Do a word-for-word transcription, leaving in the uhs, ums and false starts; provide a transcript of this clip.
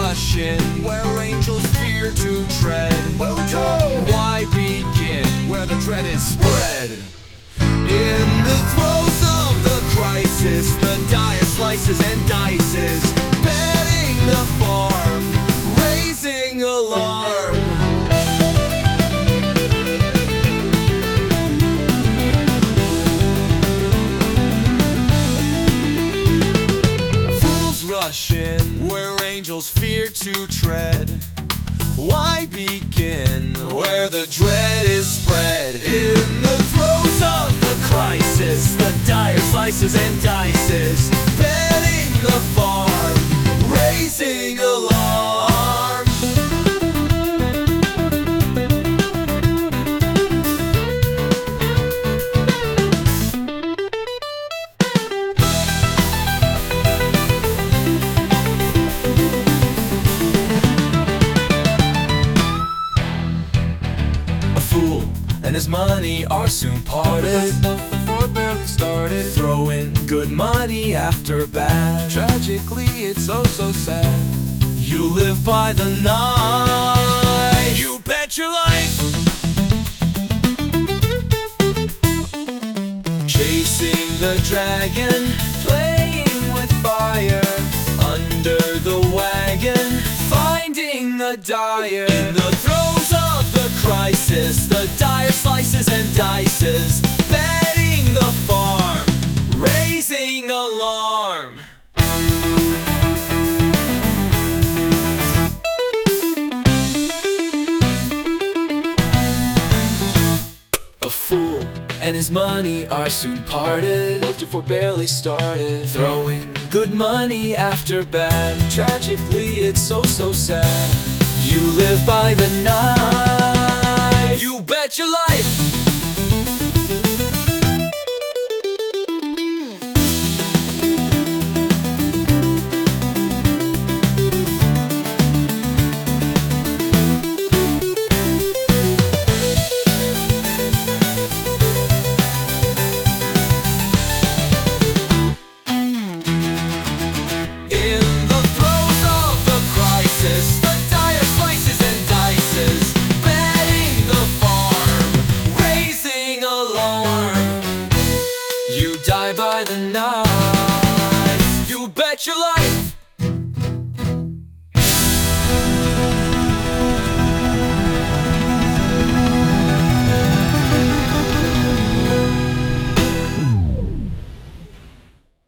rush in where angels fear to tread. Where we go? Why begin where the dread is spread? In the throes of the crisis, the dire slices and dices, betting the farm, raising alarm. Fools rush in where angels fear to tread. Why begin where the dread is spread? In the throes of the crisis, the dire slices and dices, betting the farm, raising alarm. And his money are soon parted before barely started, throwing good money after bad. Tragically, it's so so sad. You live by the night, you bet your life, chasing the dragon, playing with fire, under the wagon, finding the dyer. In the throes of the crisis, the dire slices and dices, betting the farm, raising alarm. A fool and his money are soon parted, looked for barely started, throwing good money after bad. Tragically, it's so so sad. You live by the night, you bet your life, by the night, you bet your life.